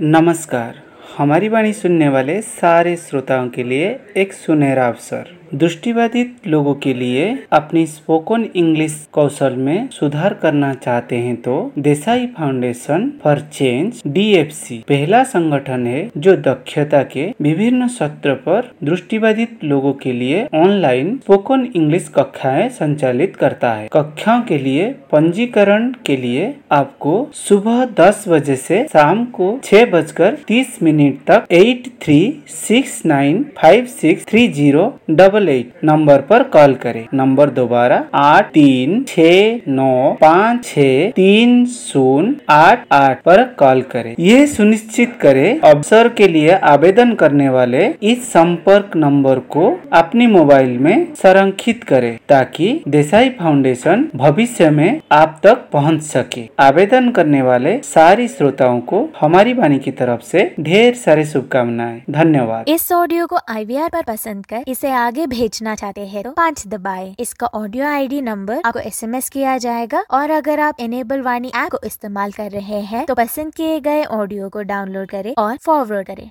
नमस्कार। हमारी वाणी सुनने वाले सारे श्रोताओं के लिए एक सुनहरा अवसर। दृष्टिबाधित लोगों के लिए अपनी स्पोकन इंग्लिश कौशल में सुधार करना चाहते हैं तो Desai foundation for change DFC पहला संगठन है जो दक्षता के विभिन्न सत्र पर दृष्टिबाधित लोगों के लिए ऑनलाइन स्पोकन इंग्लिश कक्षाएं संचालित करता है। कक्षाओं के लिए पंजीकरण के लिए आपको सुबह 10 बजे से शाम को 6:30 तक 8369563088 नंबर पर कॉल करें। नंबर दोबारा 8369563088 पर कॉल करें। यह सुनिश्चित करें अवसर के लिए आवेदन करने वाले इस संपर्क नंबर को अपनी मोबाइल में संरक्षित करें ताकि देसाई फाउंडेशन भविष्य में आप तक पहुंच सके। आवेदन करने वाले सारी श्रोताओं को हमारी वाणी की तरफ से ढेर सारी शुभकामनाएं। धन्यवाद। इस ऑडियो को IVR पर पसंद कर इसे आगे भेजना चाहते हैं तो 5 दबाएं। इसका ऑडियो ID नंबर आपको SMS किया जाएगा और अगर आप इनेबल वाणी ऐप को इस्तेमाल कर रहे हैं तो पसंद किए गए ऑडियो को डाउनलोड करें और फॉरवर्ड करें।